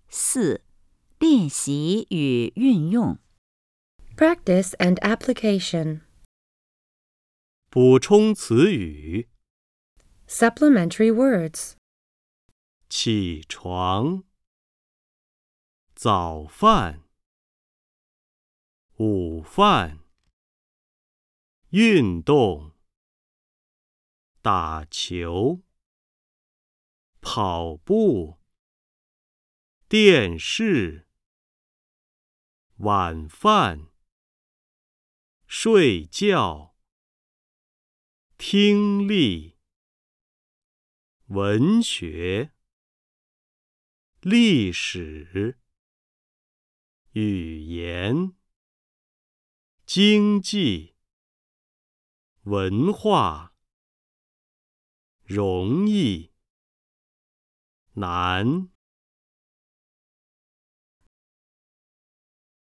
4. 练习与运用。 Practice and application. 补充词语： Supplementary words. 起床、早饭、午饭、运动、打球、跑步、电视、晚饭、睡觉、听力、文学、历史、语言、经济、文化、容易、难。